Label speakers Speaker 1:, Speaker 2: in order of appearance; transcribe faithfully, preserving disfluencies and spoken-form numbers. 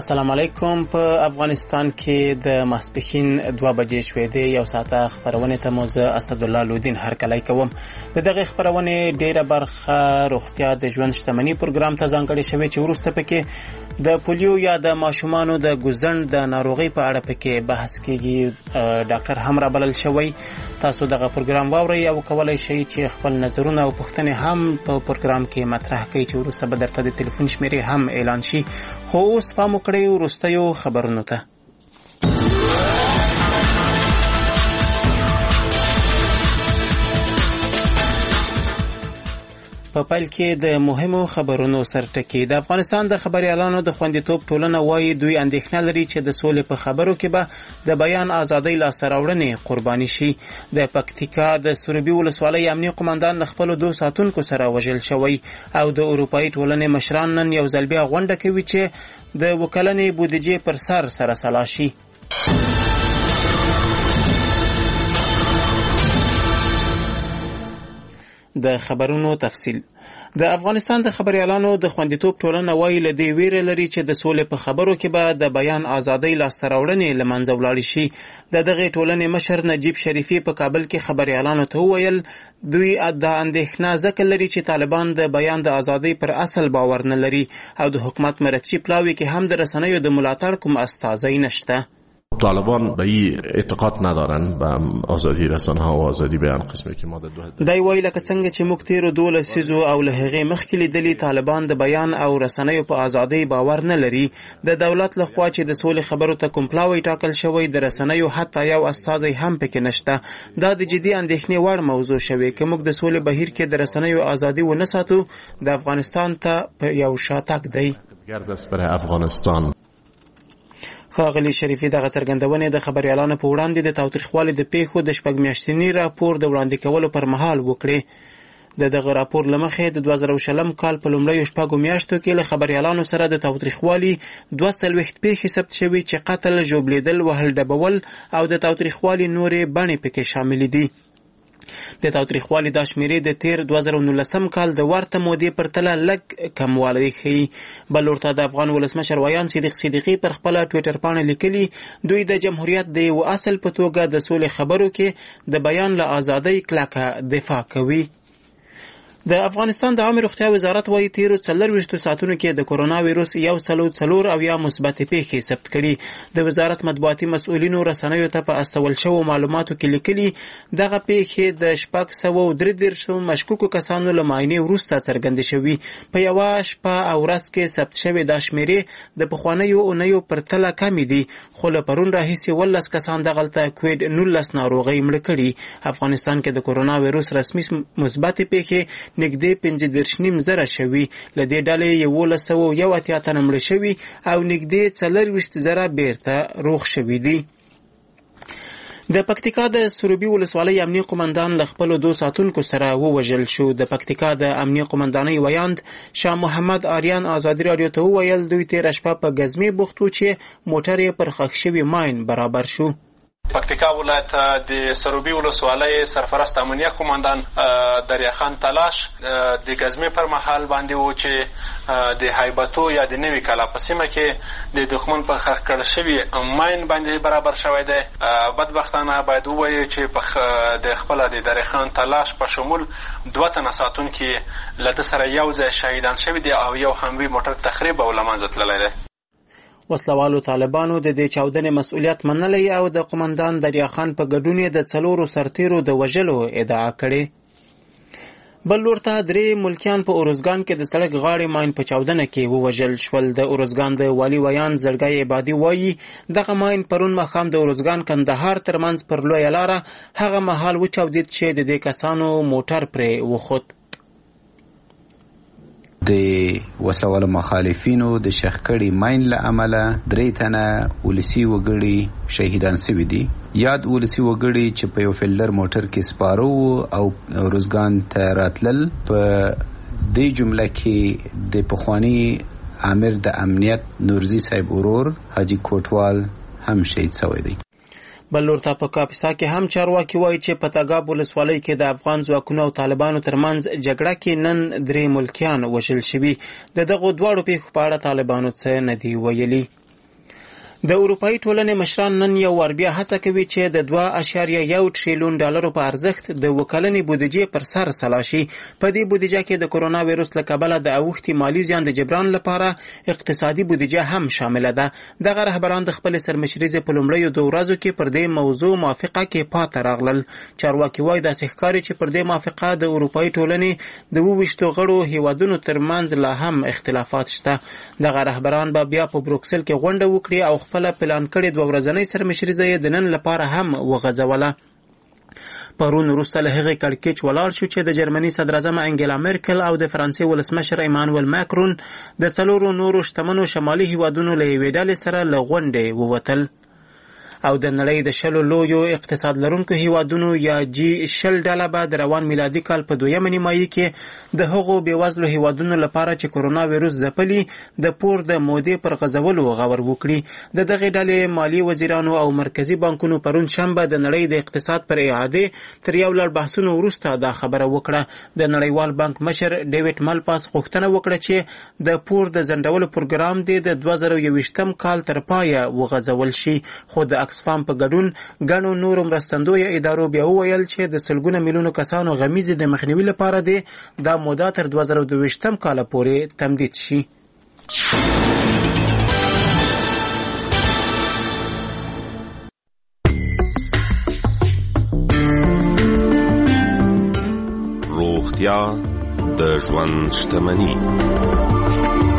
Speaker 1: السلام علیکم. په افغانستان کې د ماسپښین دوه بجې شوې دي. یو ساعته خبرونه ته مو زه اسدالله لودین هرکلی کوم. د دغه خبرونه ډیره برخه روغتیا د ژوند شتمنۍ پروګرام ته ځانګړې شوې چې وروسته پکې د پولیو یا د ماشومانو د ګوزن د ناروغۍ په اړه پکې بحث کیږي. ډاکټر هم را بلل شوی. تاسو دغه پروګرام واورئ او کولای شئ چې خپل نظرونه او پوښتنې هم په پروګرام کې مطرح کړئ چې وروسته به درته د ټلیفون شمیرې هم اعلان شي. خو اوس پام وکړئ وروستیو خبرونو ته. په پیل کې د مهمو خبرونو سرټکی. د افغانستان د خبريالانو د خوندیتوب ټولنه وایي دوی اندېښنه لري چې د سولې په خبرو کې به د بیان ازادۍ لاسته راوړنې قرباني شي. د پکتیکا د سروبي ولسوالۍ امنیه قومندان د خپلو دوه ساتونکو سره وژل شوی او د اروپایي ټولنې مشران نن یو ځل بیا غونډه کوي چې د وکلنې بودیجې پر سر سره سلا شي. د خبرونو تفصیل. د افغانستان د خبريالانو د خوندیتوب ټولنه وایي له دې ویره لري چې د سولې په خبرو کې به د بیان ازادۍ لاسته راوړنې له منځه ولاړې شي. د دغې ټولنې مشر نجیب شریفي په کابل کې خبريالانو ته وویل دوی د اندېښنه ځکه لري چې طالبان د بیان د ازادۍ پر اصل باور نه لري او د حکومت مرکزی پلاوي کې هم د رسنیو د ملاتړ کوم استازی نشته.
Speaker 2: طالبان به این اعتقاد ندارن به آزادی رسانه ها و آزادی بیان قسمی که ما د
Speaker 1: دوه دی ویل که څنګه چې موږ تیرو دولسیزو او له هغې مخکې لیدلي طالبان د بیان او رسنیو په ازادۍ باور نه لري. د دولت له خوا چې د سولې خبرو ته کوم پلاوی ټاکل شوی د رسنیو حتی یو استازی هم پکې نشته. دا د جدي اندېښنې وړ موضوع شوی که موږ د سولې بهیر کې د رسنیو ازادي ونه ساتو د افغانستان ته په یو شاتګ دی.
Speaker 2: گرد است برای افغانستان.
Speaker 1: ښاغلي شریفي دغه څرګندونې د خبريالانو په وړاندې د تاوتریخوالي د پیښو د شپږ میاشتني راپور د وړاندې کولو پر مهال وکړې. د دغه راپور له مخې د دوه زره شلم کال په لومړیو شپږو میاشتو کې له خبريالانو سره د تاوتریخوالي دوه څلوېښت پیښې ثبت شوي چې قتل، ژوبلیدل، وهل ډبول او د تاوتریخوالي نورې بڼې پکې شاملې دي. د تاوتریخوالي دا شمیرې د تیر دوه زره نولسم کال د ورته مودې پرتله لږ کموالی ښیي. بل ورته د افغان ولسمشر ویان صدیق صدیقي پر خپله ټویټر پاڼه لیکلي دوی د جمهوریت د یو اصل په توګه د سولې خبرو کې د بیان له ازادۍ کلکه دفاع کوي. د افغانستان د عامه روغتیا وزارت وايي تیرو څلرویشتو ساعتونو کې د کورونا ویروس یو سلو څلور او یا مثبتې پیښې ثبت کړي. د وزارت مطبوعاتي مسؤلینو رسنیو ته په استول شوو معلوماتو کې لیکلي دغه پیښې د شپږ سوه درې دېرشو مشکوکو کسانو له معاینې وروسته څرګندې شوي. په یوه شپه او ورځ کې ثبت شوې دا شمیرې د پخوانیو اونیو پرتله کمې دي، خو له پرون راهیسې ولس کسان دغلته کوویډ نولس ناروغۍ مړه کړي. افغانستان کې د کورونا ویروس رسمي مثبتې پیښې نږدې پنځه دېرش نیم زره شوي. له دې ډلې یولس سوه یو اتیا تنه مړه شوي او نږدې څلرویشت زره بیرته روغ شوي دي. د پکتیکا د سروبي ولسوالۍ امنیه قومندان له خپلو دوه ساتونکو سره ووژل شو. د پکتیکا د امنیه قومندانۍ ویاند شاه محمد آریان ازادي راډیو ته وویل دوی تېره شپه په ګزمې بوخت و چې موټر یې پر ښخ شوي ماین برابر شو.
Speaker 3: پکتیکا ولایت د سروبي ولسوالۍ سرپرست امنیه قومندان دریاخان تلاش د ګزمې پر مهال باندې و چې د هیبتو یا د نوي کلا په سیمه کې د دښمن په خښ کړل شوي ماین باندې برابر شوی دی. بدبختانه باید ووایو چې د خپله د دریاخان تلاش په شمول دوه تنه ساتونکي له ده سره یو ځای شهیدان شوي دي او یو هموي موټر تخریب او له منځه تللی دی.
Speaker 1: وسلوالو طالبانو د دې چاودنې مسؤلیت منلی او د قومندان دریاخان په ګډون د څلورو سرتیرو د وژلو ادعا کړې. بل لورته درې ملکیان په اروزګان کې د سړک غاړې ماین په چاودنه کې ووژل شول. د اروزګان د والي ویان زړګی عبادي وایي دغه ماین پرون ماښام د اروزګان کندهار ترمنځ پر لویه لاره هغه مهال وچاودېد چې د دې کسانو موټر پرې وخوت.
Speaker 4: د وسلوالو مخالفینو د شخ کړي ماین له امله درې تنه ولسی وګړي شهیدان شوي دي. یاد ولسی وګړي چې په یو فیلډر موټر کې سپارو او روزګان ته راتلل. په دې جمله کې د پخوانی امیر د امنیت نورزی صاحب ورور حاجی کوټوال هم شهید شوی دی.
Speaker 1: بل لورته په کاپیسا کې هم چارواکي وایي چې په تګاب ولسوالۍ کې د افغان ځواکونو او طالبانو ترمنځ جګړه کې نن درې ملکیان وژل شوي. د دغو دواړو پیښو په اړه طالبانو څه نه دي ویلي. د اروپאי ټولنې مشران نن یو ور بیا هڅه کوي چې د دوه اعشاریه یو تریلیون ډالرو په ارزښت د وکلنې بودیجې پر سر سلا شي. په دې بودیجه کې د کرونا وایروس له کبله د اوښتي مالي زیان د جبران لپاره اقتصادي بودیجه هم شامله ده. دغه رهبران د خپل سرمشریزې په لومړیو دوه ورځو کې پر دې موضوع موافقه کې پاتې راغلل. چارواکي وایي داسې ښکاري چې پر دې موافقه د اروپאי ټولنې د اووه ویشتو غړو هیوادونو ترمنځ لا هم اختلافات شته. دغه رهبران به بیا په بروکسل کې غونډه وکړي او خپل پلان کړي دوه ورځنۍ سرمشریزه یې د نن لپاره هم وغځوله. پرون وروسته له هغې کړکېچ ولاړ شو چې د جرمني صدراعظمه انګیلا مرکل او د فرانسې ولسمشر ایمانوئل ماکرون د څلورو نورو شتمنو شمالي هیوادونو له یوې ډلې سره له غونډې ووتل. او د نړۍ د شلو لویو اقتصاد لرونکو هیوادونو یا جی شل ډله به د روان میلادي کال په دویمه نیمایي کې د هغو بېوزلو هیوادونو لپاره چې کرونا ویروس ځپلي د پور د مودې پر غځولو غور وکړي. د دغې ډلې مالی وزیرانو او مرکزي بانکونو پرون شنبه د نړۍ د اقتصاد پر اعادې تر یو لړ بحثونو وروسته دا خبره وکړه. د نړیوال بانک مشر ډیوډ مالپاس غوښتنه وکړه چې د پور د ځنډولو پروګرام دې د دوه زره یوویشتم کال تر پایه وغځول شي. خو د اکسفام په ګډون ګڼو نورو مرستندویه ادارو بیا وویل چې د سلګونه میلیونو کسانو غمیزې د مخنیوي لپاره دی دا موده تر دوه زره دوه کاله پورې تمدید شي.
Speaker 5: روغتیا د ژوند شتمني.